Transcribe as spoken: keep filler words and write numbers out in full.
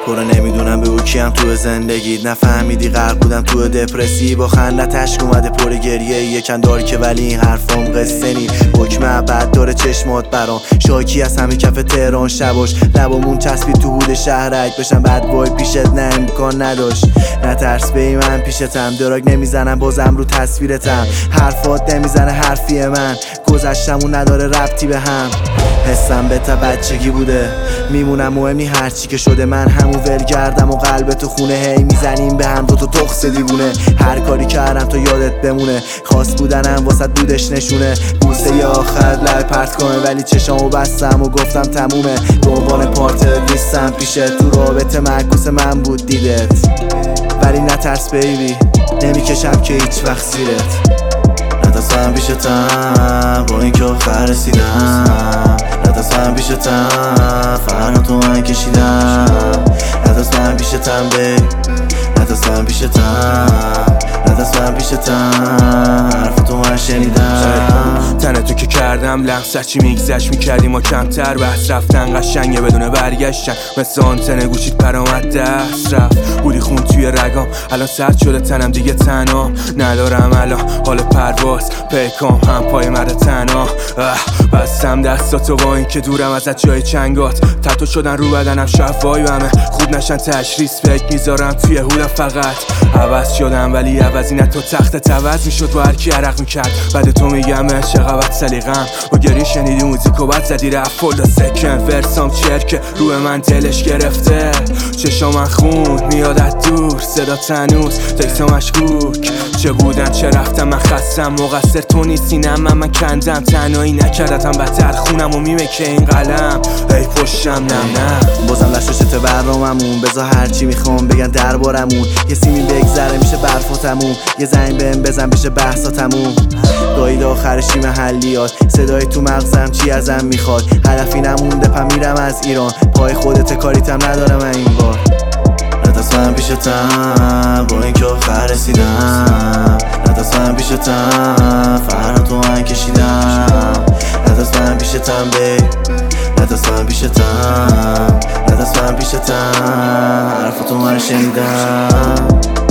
پره نمیدونم به او کیم تو زندگیت. نفهمیدی غرق بودم تو دپرسی، با خندت اشک اومده پر گریه. یکن دار که ولی این حرفام قصه نی. حکم ابد داره چشمات برام، شاکی از همه کف تهران شباش. لبامون چسبید تو هود شهرک، بشم بد بای پیشت نه امکان نداشت. نترس بی من پیشتم، دراگ نمیزنم بازم رو تصویرتم. حرفات نمیزنه حرفی من، گذشتمون نداره ربطی به هم. حسم به تا بچگی بوده، میمونم مهم نی هرچی که شده. من همون ولگردم و قلب تو خونه، هی میزنیم به هم دوتا تخص دیوونه. هر کاری کردم تو یادت بمونه، خواست بودنم واسه بودش نشونه. بوسه ی آخر لب پرت کنه، ولی چشامو بستم و گفتم تمومه. به عنوان پارتنر نیستم پیشت، تو رابطه معکوس من بود دیدت. ولی نترس بیبی، نمیکشم که هیچ وقت زیرت. ندستم پیشتم با این که آخر رسیدم. ندستم پیشتم فرنا تو من کشیدم. ندستم پیشتم بی، ندستم پیشتم، ندستم پیشتم حرف تو من شنیدم. تنه تو که کردم لمس چی میگذشت میکردیم ما کمتر. بحث رفتن قشنگه بدون برگشتن، مثل آنتن گوشید پرامد دست رفت. بودی خون توی رگام، الان سرد شده تنم دیگه تنها ندارم الان حال پرواز. پیکام هم پای مرد تنها، بستم دستاتو با این که دورم ازت جای چنگات. تتو شدن رو بدنم شب وایبمه، خوب نشن تشخیص فکر میذارم توی هودم. فقط عوض شدم ولی عوضی نه، تو تختت عوض میشد با هرکی عرق میکرد. بعد تو میگم چقدر سلیقم و گری شنیدی موزیکو بعد زدی رفت فول سکن. ورسام چرکه روی من دلش گرفته، چشا من خون میاد از دور. صدا تنوز تکسا مشکوک، چه بودن چه رفتم من خستم. مقصر تو نیستی نه من، من کندم تنهایی نکردتم بدتر خونم و میمه که این قلم ای پشتم نم نه. بازم لشوشت برناممون، بذار هرچی میخوام بگن دربارمون. یه سیمی بگذره میشه برفاتمون، یه زنگ بهم بزن بشه بحثاتمون. گاهی آخرشی محلیات، صدای تو مغزم چی ازم میخواد. هدفی نمونده پم میرم از ایران، پای خودت کاریتم ندارم این بار. ندستم پیشتم با این که آخر رسیدم. ندستم پیشتم فرنا تو من کشیدم. ندستم پیشتم بی، ندستم پیشتم، ندستم پیشتم حرف تو من شنیدم.